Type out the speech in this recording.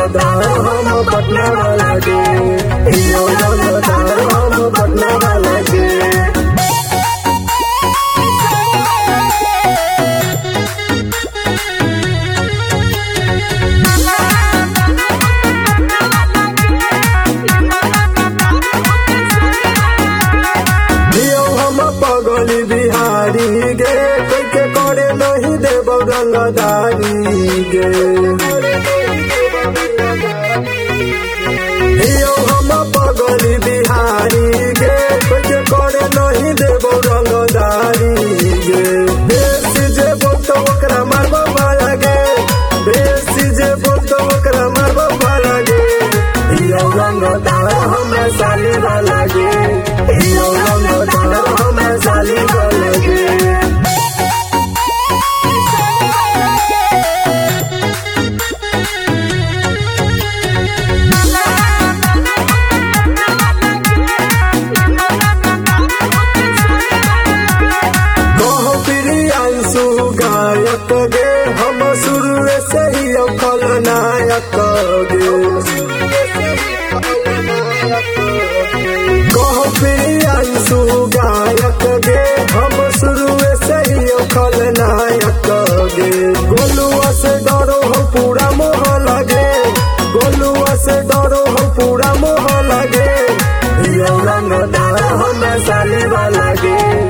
रंगदार हम पटना वाला गे, हियो रंगदार हम पटना वाला गे। पगली बिहारी गे कैके करे नहीं देव रंगदारी गे, हम पगली बिहारी गे कैके करे नहीं देव रंगदारी गे। बेसी जे बोलतो ओकरा मारबो वाला गे, बेसी जे बोलतो ओकरा मारबो वाला गे। हियो रंगदार हमरा साली वाला गे, हियो रंगदार हमरा साली वाला गे। गायक गे हम शुरू से ही खलनायक गे, कहो प्रियांशु गायक गे हम शुरू से ही खलनायक गे। गोलुआ से डरो हो पूरा मोह लगे, गोलुआ से डरो हो पूरा मोह लगे। हियो रंगदार हम साली वाला गे।